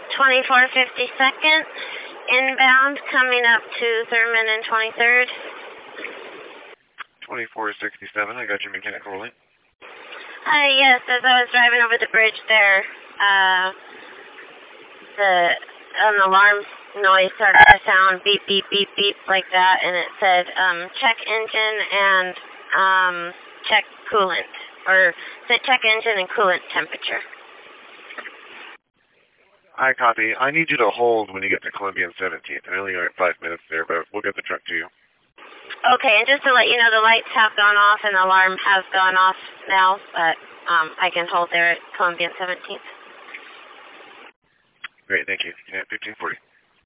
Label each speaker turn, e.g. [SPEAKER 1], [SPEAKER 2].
[SPEAKER 1] 2452nd, inbound, coming up to Thurman and 23rd.
[SPEAKER 2] 2467, I got your mechanical rolling.
[SPEAKER 1] Yes, as I was driving over the bridge there, an alarm noise started to sound beep, beep, beep, beep, like that, and it said, check engine and, check coolant, or said check engine and coolant temperature.
[SPEAKER 2] I copy. I need you to hold when you get to Columbia and 17th. I only got 5 minutes there, but we'll get the truck to you.
[SPEAKER 1] Okay, and just to let you know, the lights have gone off and the alarm has gone off now, but I can hold there at Columbia and 17th.
[SPEAKER 2] Great, thank you. Yeah, 1540.